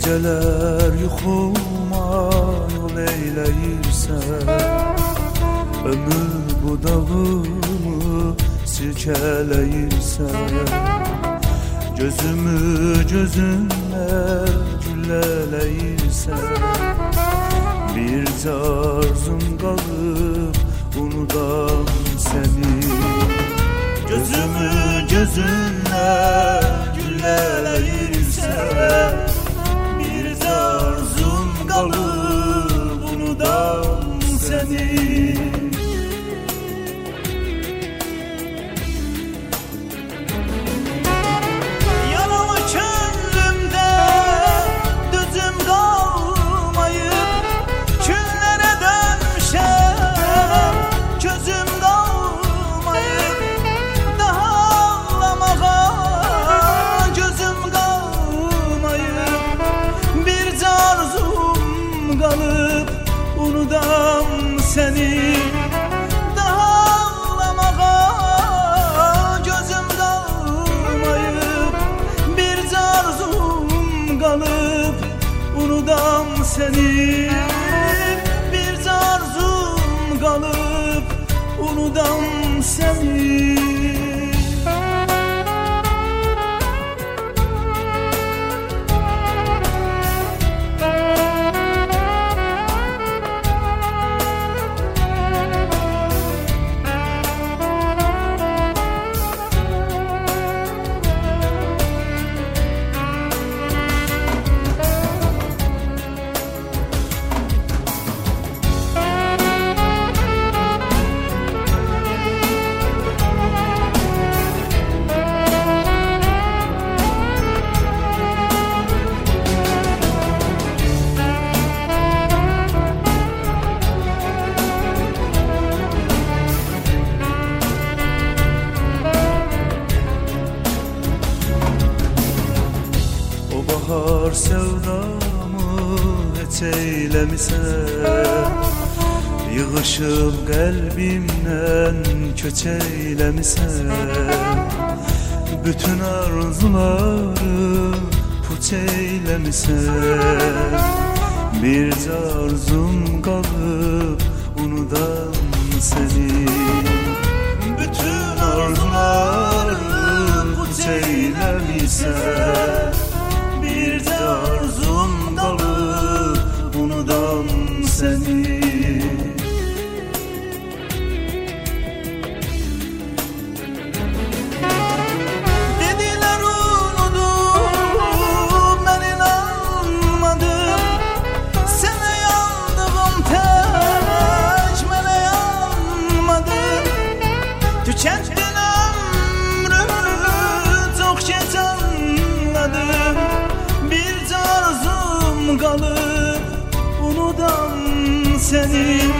Geceler yuxuma yol eyləyirsən, ömür budağımı silkələyirsən, gözümü gözünlə güllələyirsən. Bircə arzum qalıb unudam səni, gözümü gözünlə güllələyirsən. Bircə arzum qalıb unudam səni. Qalıb unudam səni, daha ağlamağa gözüm qalmayıb. Bircə arzum qalıb unudam səni, bircə arzum qalıb unudam səni. Bahar sevdamı heç eyləmisən, yığışıb qəlbimdən köç eyləmisən. Bütün arzuları puç eyləmisən. Bircə arzum qalıb unudam səni, bütün arzuları puç eyləmisən. Bircə arzum qalıb unudam səni. Dedilər unudum, mən inanmadım. Sənə yandığım tək, mənə yanmadım. Tükəndin ömrümü, çox gec anladım. Qalıb unudam səni.